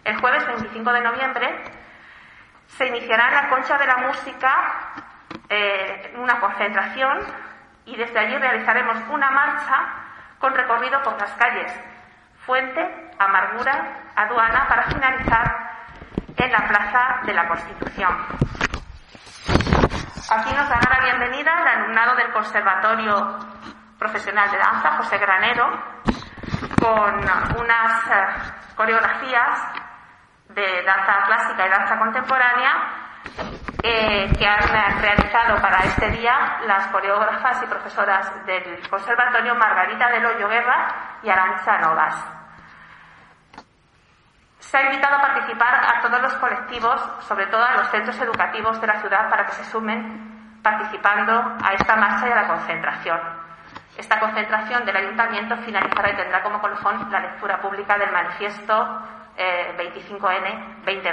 El jueves 25 de noviembre se iniciará en la Concha de la Música una concentración y desde allí realizaremos una marcha con recorrido por las calles Fuente, Amargura, Aduana para finalizar en la Plaza de la Constitución. Aquí nos dará la bienvenida el alumnado del Conservatorio Profesional de Danza, José Granero, con unas coreografías de danza clásica y danza contemporánea que han realizado para este día las coreógrafas y profesoras del Conservatorio Margarita del Hoyo Guerra y Arantxa Novas. Se ha invitado a participar a todos los colectivos, sobre todo a los centros educativos de la ciudad, para que se sumen participando a esta marcha y a la concentración. Esta concentración del Ayuntamiento finalizará y tendrá como colofón la lectura pública del manifiesto 25N 2020.